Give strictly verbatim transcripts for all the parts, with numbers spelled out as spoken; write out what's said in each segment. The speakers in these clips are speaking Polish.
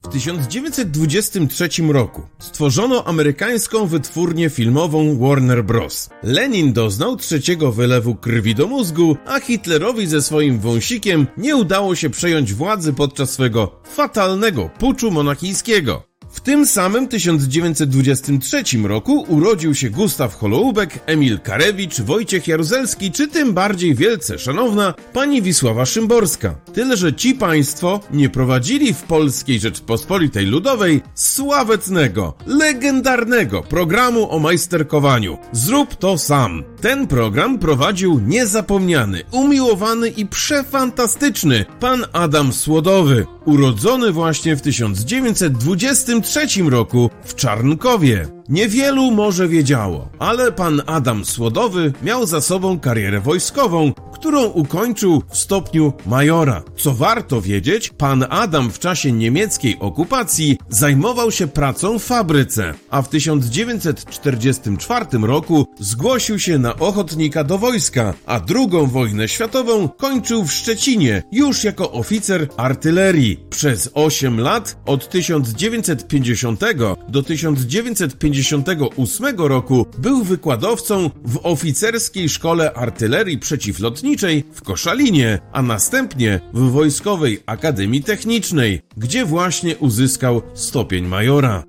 W tysiąc dziewięćset dwudziestym trzecim roku stworzono amerykańską wytwórnię filmową Warner Bros. Lenin doznał trzeciego wylewu krwi do mózgu, a Hitlerowi ze swoim wąsikiem nie udało się przejąć władzy podczas swego fatalnego puczu monachijskiego. W tym samym tysiąc dziewięćset dwudziestym trzecim roku urodził się Gustaw Holoubek, Emil Karewicz, Wojciech Jaruzelski, czy tym bardziej wielce szanowna pani Wisława Szymborska. Tyle, że ci państwo nie prowadzili w Polskiej Rzeczpospolitej Ludowej sławetnego, legendarnego programu o majsterkowaniu. Zrób to sam. Ten program prowadził niezapomniany, umiłowany i przefantastyczny pan Adam Słodowy, urodzony właśnie w tysiąc dziewięćset dwudziestym trzecim roku w Czarnkowie. Niewielu może wiedziało, ale pan Adam Słodowy miał za sobą karierę wojskową, którą ukończył w stopniu majora. Co warto wiedzieć, pan Adam w czasie niemieckiej okupacji zajmował się pracą w fabryce, a w tysiąc dziewięćset czterdziestym czwartym roku zgłosił się na ochotnika do wojska, a drugą wojnę światową kończył w Szczecinie, już jako oficer artylerii. Przez osiem lat, od tysiąc dziewięćset pięćdziesiątego do tysiąc dziewięćset pięćdziesiątego ósmego roku, był wykładowcą w Oficerskiej Szkole Artylerii Przeciwlotniczej w Koszalinie, a następnie w Wojskowej Akademii Technicznej, gdzie właśnie uzyskał stopień majora.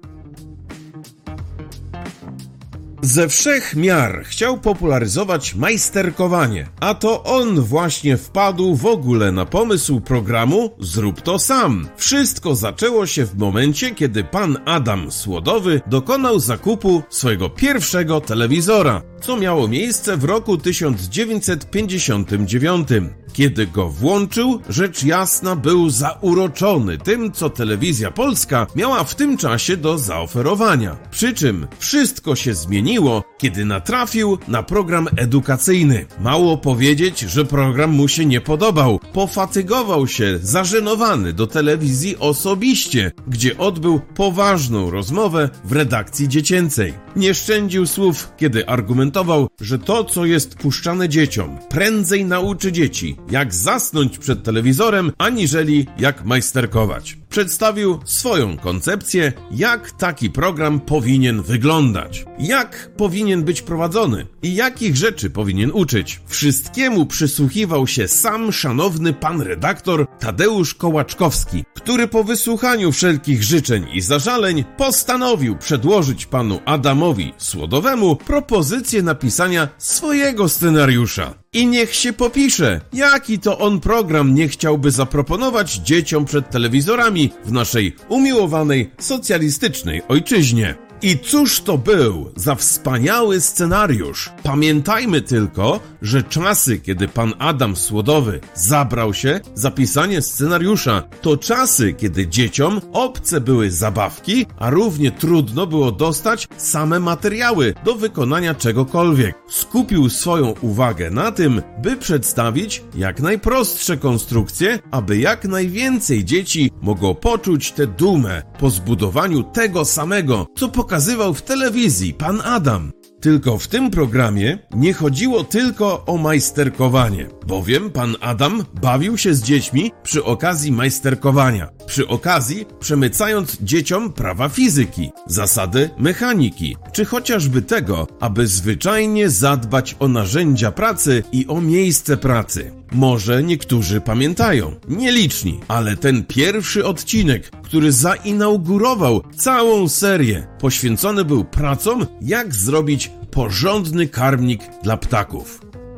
Ze wszech miar chciał popularyzować majsterkowanie, a to on właśnie wpadł w ogóle na pomysł programu Zrób to sam. Wszystko zaczęło się w momencie, kiedy pan Adam Słodowy dokonał zakupu swojego pierwszego telewizora, co miało miejsce w roku tysiąc dziewięćset pięćdziesiątym dziewiątym. Kiedy go włączył, rzecz jasna był zauroczony tym, co Telewizja Polska miała w tym czasie do zaoferowania. Przy czym wszystko się zmieniło, kiedy natrafił na program edukacyjny. Mało powiedzieć, że program mu się nie podobał. Pofatygował się, zażenowany do telewizji osobiście, gdzie odbył poważną rozmowę w redakcji dziecięcej. Nie szczędził słów, kiedy argumentował, że to, co jest puszczane dzieciom, prędzej nauczy dzieci, jak zasnąć przed telewizorem, aniżeli jak majsterkować. Przedstawił swoją koncepcję, jak taki program powinien wyglądać, jak powinien być prowadzony i jakich rzeczy powinien uczyć. Wszystkiemu przysłuchiwał się sam szanowny pan redaktor Tadeusz Kołaczkowski, który po wysłuchaniu wszelkich życzeń i zażaleń postanowił przedłożyć panu Adamowi Słodowemu propozycję napisania swojego scenariusza. I niech się popisze, jaki to on program nie chciałby zaproponować dzieciom przed telewizorami w naszej umiłowanej socjalistycznej ojczyźnie. I cóż to był za wspaniały scenariusz? Pamiętajmy tylko, że czasy, kiedy pan Adam Słodowy zabrał się za pisanie scenariusza, to czasy, kiedy dzieciom obce były zabawki, a równie trudno było dostać same materiały do wykonania czegokolwiek. Skupił swoją uwagę na tym, by przedstawić jak najprostsze konstrukcje, aby jak najwięcej dzieci mogło poczuć tę dumę po zbudowaniu tego samego, co pokazywał w telewizji pan Adam. Tylko w tym programie nie chodziło tylko o majsterkowanie, bowiem pan Adam bawił się z dziećmi przy okazji majsterkowania, przy okazji przemycając dzieciom prawa fizyki, zasady mechaniki, czy chociażby tego, aby zwyczajnie zadbać o narzędzia pracy i o miejsce pracy. Może niektórzy pamiętają, nieliczni, ale ten pierwszy odcinek, który zainaugurował całą serię, poświęcony był pracom, jak zrobić porządny karmnik dla ptaków.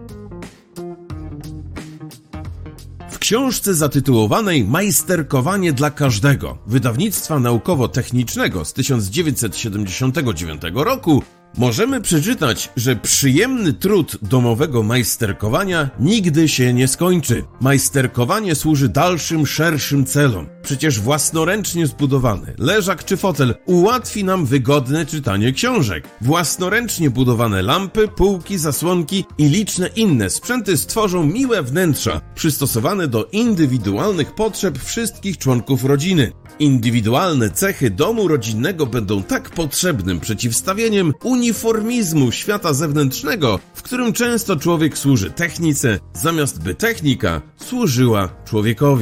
W książce zatytułowanej Majsterkowanie dla każdego wydawnictwa naukowo-technicznego z tysiąc dziewięćset siedemdziesiątego dziewiątego roku możemy przeczytać, że przyjemny trud domowego majsterkowania nigdy się nie skończy. Majsterkowanie służy dalszym, szerszym celom. Przecież własnoręcznie zbudowany leżak czy fotel ułatwi nam wygodne czytanie książek. Własnoręcznie budowane lampy, półki, zasłonki i liczne inne sprzęty stworzą miłe wnętrza, przystosowane do indywidualnych potrzeb wszystkich członków rodziny. Indywidualne cechy domu rodzinnego będą tak potrzebnym przeciwstawieniem uniformizmu świata zewnętrznego, w którym często człowiek służy technice, zamiast by technika służyła człowiekowi.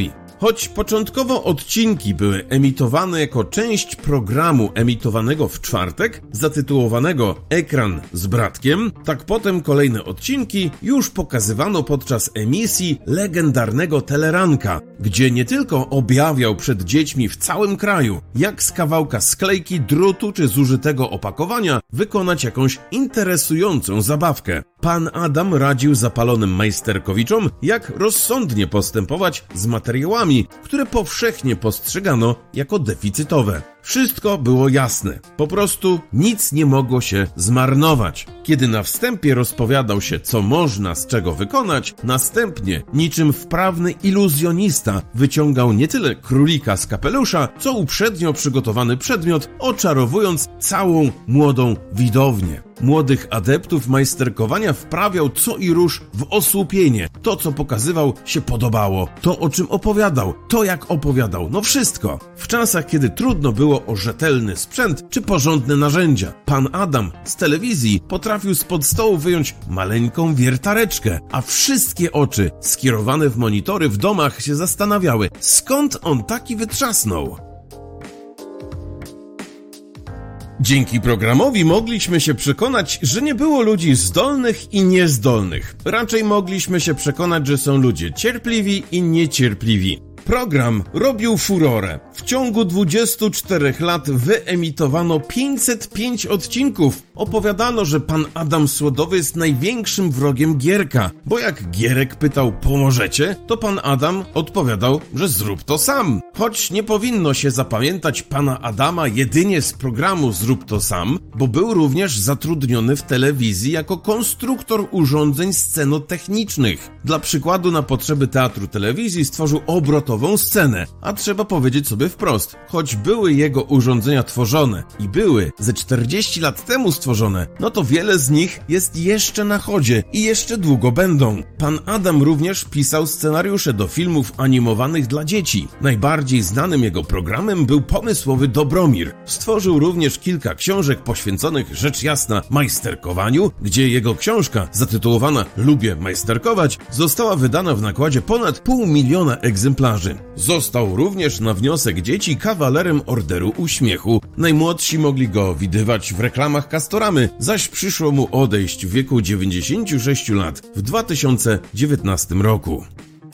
Choć początkowo odcinki były emitowane jako część programu emitowanego w czwartek, zatytułowanego Ekran z Bratkiem, tak potem kolejne odcinki już pokazywano podczas emisji legendarnego Teleranka, gdzie nie tylko objawiał przed dziećmi w całym kraju, jak z kawałka sklejki, drutu czy zużytego opakowania wykonać jakąś interesującą zabawkę. Pan Adam radził zapalonym majsterkowiczom, jak rozsądnie postępować z materiałami, które powszechnie postrzegano jako deficytowe. Wszystko było jasne. Po prostu nic nie mogło się zmarnować. Kiedy na wstępie rozpowiadał się, co można z czego wykonać, następnie, niczym wprawny iluzjonista, wyciągał nie tyle królika z kapelusza, co uprzednio przygotowany przedmiot, oczarowując całą młodą widownię. Młodych adeptów majsterkowania wprawiał co i róż w osłupienie. To, co pokazywał, się podobało. To, o czym opowiadał. To, jak opowiadał. No wszystko. W czasach, kiedy trudno było o rzetelny sprzęt czy porządne narzędzia, pan Adam z telewizji potrafił spod stołu wyjąć maleńką wiertareczkę, a wszystkie oczy skierowane w monitory w domach się zastanawiały, skąd on taki wytrzasnął. Dzięki programowi mogliśmy się przekonać, że nie było ludzi zdolnych i niezdolnych. Raczej mogliśmy się przekonać, że są ludzie cierpliwi i niecierpliwi. Program robił furorę. W ciągu dwudziestu czterech lat wyemitowano pięćset pięć odcinków. Opowiadano, że pan Adam Słodowy jest największym wrogiem Gierka, bo jak Gierek pytał, pomożecie, to pan Adam odpowiadał, że zrób to sam. Choć nie powinno się zapamiętać pana Adama jedynie z programu Zrób to sam, bo był również zatrudniony w telewizji jako konstruktor urządzeń scenotechnicznych. Dla przykładu na potrzeby teatru telewizji stworzył obrotową scenę, a trzeba powiedzieć sobie wprost, choć były jego urządzenia tworzone i były ze czterdzieści lat temu stworzone, no to wiele z nich jest jeszcze na chodzie i jeszcze długo będą. Pan Adam również pisał scenariusze do filmów animowanych dla dzieci. Najbardziej znanym jego programem był pomysłowy Dobromir. Stworzył również kilka książek poświęconych rzecz jasna majsterkowaniu, gdzie jego książka zatytułowana Lubię majsterkować została wydana w nakładzie ponad pół miliona egzemplarzy. Został również na wniosek dzieci kawalerem Orderu Uśmiechu. Najmłodsi mogli go widywać w reklamach Castoramy, zaś przyszło mu odejść w wieku dziewięćdziesięciu sześciu lat w dwa tysiące dziewiętnastym roku.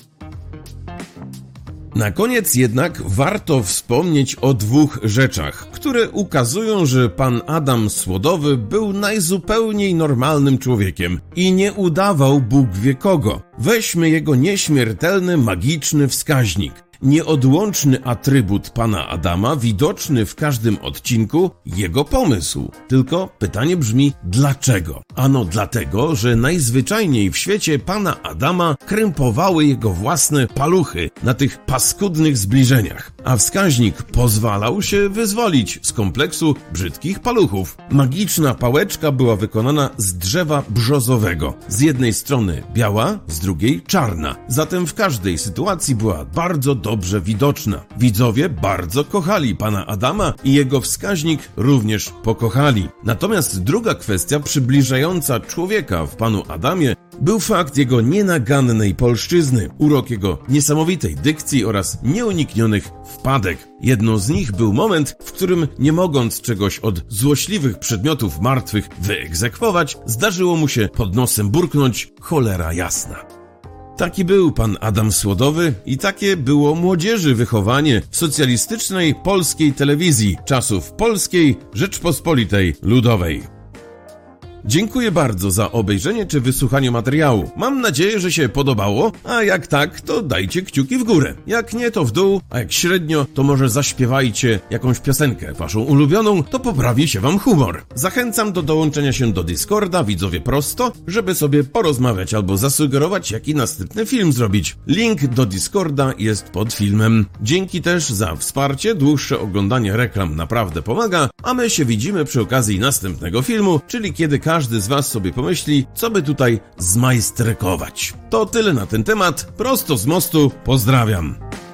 Na koniec jednak warto wspomnieć o dwóch rzeczach, które ukazują, że pan Adam Słodowy był najzupełniej normalnym człowiekiem i nie udawał Bóg wie kogo. Weźmy jego nieśmiertelny, magiczny wskaźnik. Nieodłączny atrybut pana Adama, widoczny w każdym odcinku, jego pomysł. Tylko pytanie brzmi, dlaczego? Ano dlatego, że najzwyczajniej w świecie pana Adama krępowały jego własne paluchy na tych paskudnych zbliżeniach, a wskaźnik pozwalał się wyzwolić z kompleksu brzydkich paluchów. Magiczna pałeczka była wykonana z drzewa brzozowego. Z jednej strony biała, z drugiej czarna. Zatem w każdej sytuacji była bardzo dobrze widoczna. Widzowie bardzo kochali pana Adama i jego wskaźnik również pokochali. Natomiast druga kwestia przybliżająca człowieka w panu Adamie był fakt jego nienagannej polszczyzny, urok jego niesamowitej dykcji oraz nieuniknionych wpadek. Jedną z nich był moment, w którym nie mogąc czegoś od złośliwych przedmiotów martwych wyegzekwować, zdarzyło mu się pod nosem burknąć cholera jasna. Taki był pan Adam Słodowy i takie było młodzieży wychowanie w socjalistycznej polskiej telewizji czasów Polskiej Rzeczpospolitej Ludowej. Dziękuję bardzo za obejrzenie czy wysłuchanie materiału. Mam nadzieję, że się podobało, a jak tak, to dajcie kciuki w górę. Jak nie, to w dół, a jak średnio, to może zaśpiewajcie jakąś piosenkę waszą ulubioną, to poprawi się wam humor. Zachęcam do dołączenia się do Discorda, widzowie prosto, żeby sobie porozmawiać albo zasugerować, jaki następny film zrobić. Link do Discorda jest pod filmem. Dzięki też za wsparcie, dłuższe oglądanie reklam naprawdę pomaga, a my się widzimy przy okazji następnego filmu, czyli kiedy każdy z was sobie pomyśli, co by tutaj zmajsterkować. To tyle na ten temat, prosto z mostu, pozdrawiam.